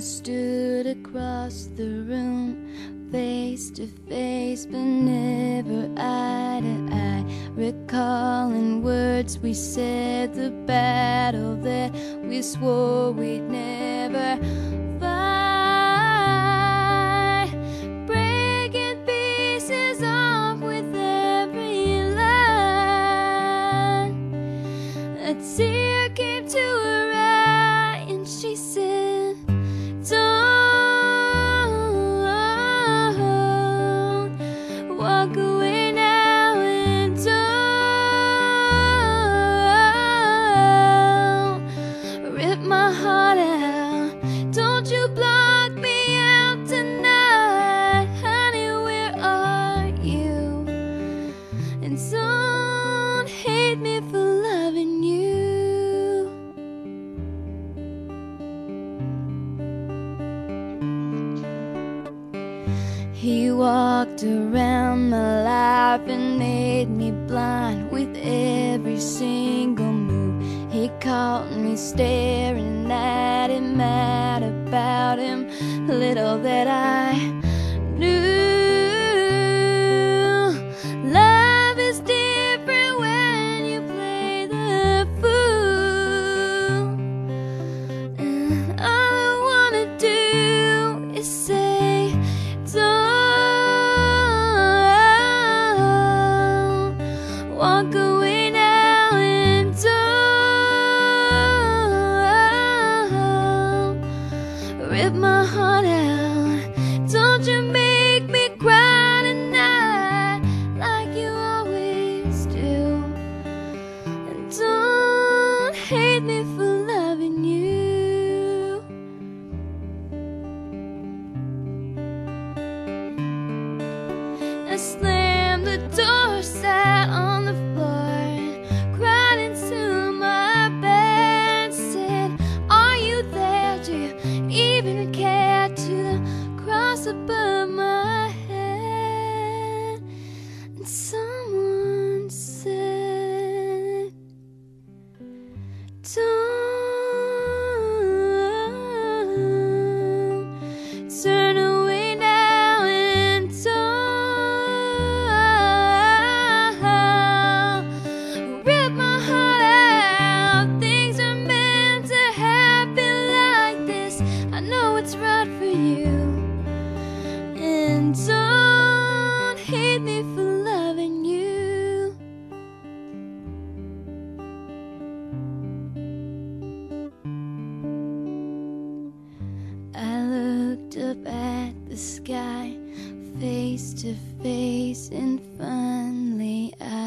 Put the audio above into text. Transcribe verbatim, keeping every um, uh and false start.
stood across the room, face to face, but never eye to eye. Recalling words we said, the battle that we swore we'd never fight. Breaking pieces off with every line. A tear came to her eye and she said, don't walk away now, and don't rip my heart out. Don't you block me out tonight, honey, where are you? And don't hate me for loving you. He walked around my life and made me blind with every single move. He caught me staring at him, mad about him, little that I knew. Love is different when you play the fool. And all I wanna do is say, don't walk away now, and don't rip my heart out. Don't you make me cry tonight like you always do. And don't hate me for loving you. I slammed the door, sat on the floor, cried into my bed, said, are you there? Do you even care? To the cross above my head. And someone said, don't turn away now, and don't rip my heart out. Things are meant to happen like this. I know it's right for you. And don't hate me for loving you. I looked up at the sky, face to face, and finally I